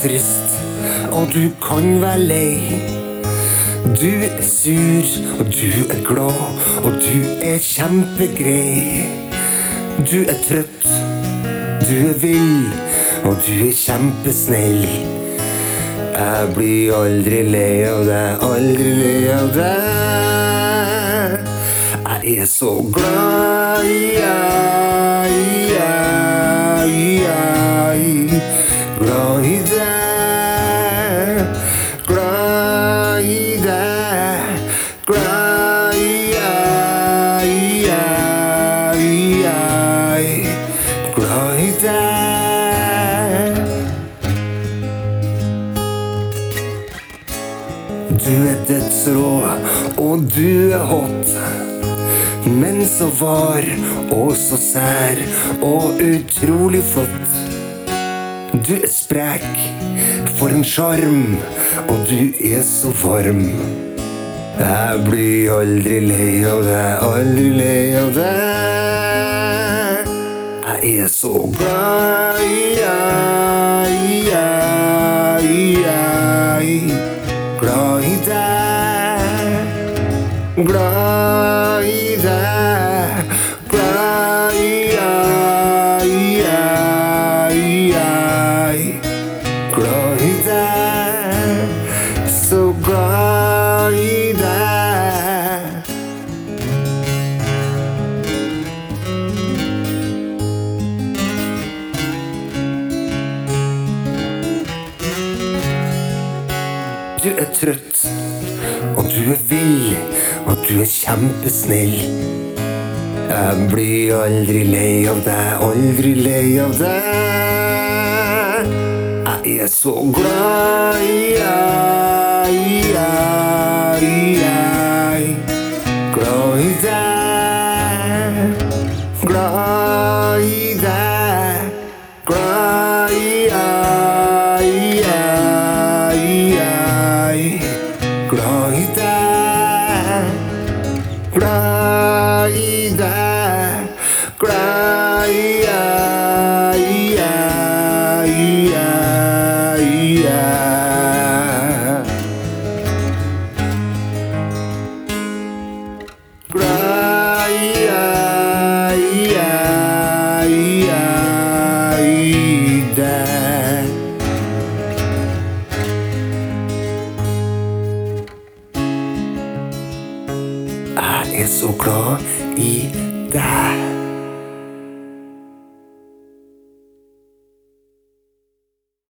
trist, og du kan være lei. Du sur, og du glad, og du kjempegrei. Du trøtt, du vill, og du kjempesnill. Jeg blir aldri lei av deg, aldri lei av deg. Jeg så glad i deg, glad i deg, glad i deg, glad i glad i deg. Du dødsrå, og du hot, men så var, og så sær, og utrolig flott. Du sprek, for en sjarm, og du så varm. Jeg blir aldri lei av deg, aldri lei av deg. Jeg så glad i deg, glad i deg, glad i deg, glad i glad i deg, så glad i deg. Du trøtt, og du vill, og du kjempesnill. Jeg blir aldri lei av deg, aldri lei av deg. Jeg så glad i deg, glad i deg, glad i deg, glad i glad i deg, glad i deg, glad i Jeg så glad i deg.